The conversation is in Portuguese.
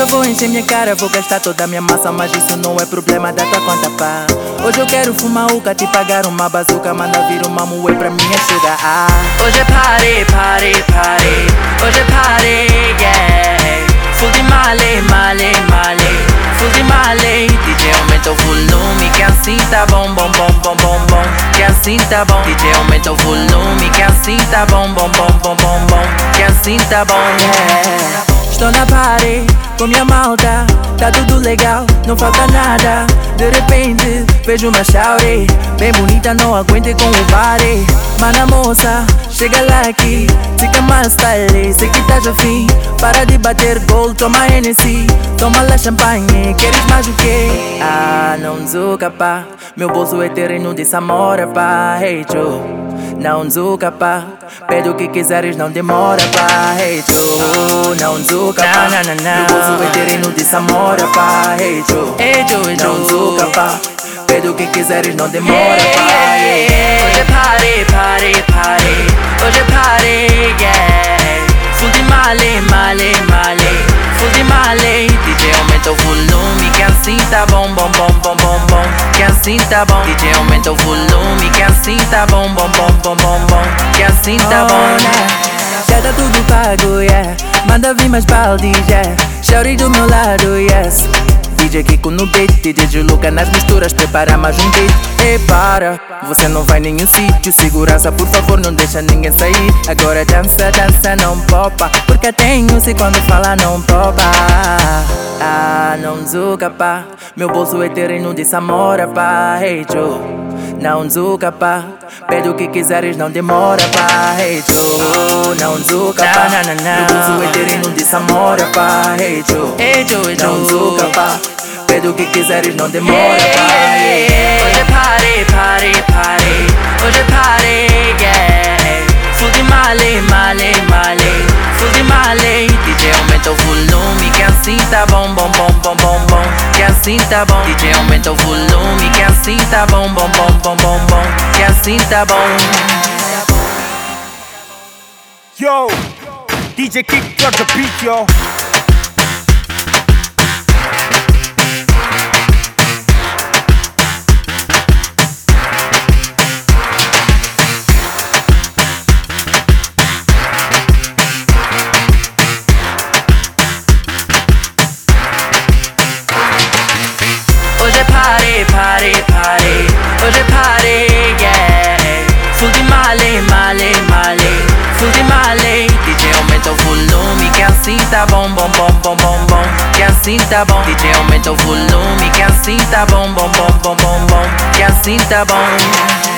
vou encher minha cara, vou gastar toda a minha massa, mas isso não é problema da tua conta, pá. Hoje eu quero fumar uca, te pagar uma bazuca, manda vir uma moe pra minha sugar. Hoje é party, party, party. Hoje é party, yeah. Full de male, male, male. Full de male. DJ aumenta o volume, que assim tá bom, bom, bom, bom, bom, bom. Que assim tá bom. DJ aumenta o volume, que assim tá bom, bom, bom, bom, bom, bom. Que assim tá bom, yeah. Estou na party com minha malta, tá tudo legal, não falta nada. De repente vejo uma shawty bem bonita, não aguento com o body. Mana moça, chega lá aqui, fica mais style, sei que estás afim. Para de bater gol, toma Hennessy, toma lá champanhe, queres mais o quê? Não zuca pá, meu bolso é terreno de Samora pá. Hey Joe, não zuca pá, pede o que quiseres, não demora pá. Hey Joe, não zuca pá, meu bolso é terreno de Samora pá. Hey Joe, não zuca pá, pede o que quiseres, não demora pá. Hoje é party, party, party. Hoje é party, yeah. Full de male, male, male. Full de male. DJ aumenta o volume, que assim tá bom, bom, bom, bom, bom, bom. Que assim tá bom. DJ aumenta o volume, que assim tá bom, bom, bom, bom, bom, bom. Que assim tá bom, né? Já tá tudo pago, yeah. Manda vir mais balde, yeah. Shawty do meu lado, yes. DJ Kiko no beat, DJ Luca nas misturas, prepara mais um beat. E para, você não vai em nenhum sítio. Segurança, por favor, não deixa ninguém sair. Agora dança, dança, não popa, porque tenho se quando fala não popa. Não zuca pá, meu bolso é terreno de Samora pá. Hey Joe, não zuca pá, pede o que quiseres, não demora pá. Hey Joe, não zuca pá, meu bolso é terreno de Samora pá. Hey Joe, não zuca pá, pede o que quiseres, não demora pá. Hoje é party, party, party. Hoje é party, yeah. Full de male, male, male. Full de male. DJ aumenta o volume, que assim tá bom, bom, bom, bom, bom, bom. Que assim tá bom. DJ aumenta o volume, que assim tá bom, bom, bom, bom, bom, bom. Que assim tá bom. Yo, DJ Kick drop the beat, yo. Hoje é party, party, party. Hoje é party, yeah. Full de male, male, male. Full de male. DJ aumenta o volume, que assim tá bom, bom, bom, bom, bom, bom. Que assim tá bom. DJ aumenta o volume, que assim tá bom, bom, bom, bom, bom, bom. Que assim tá bom.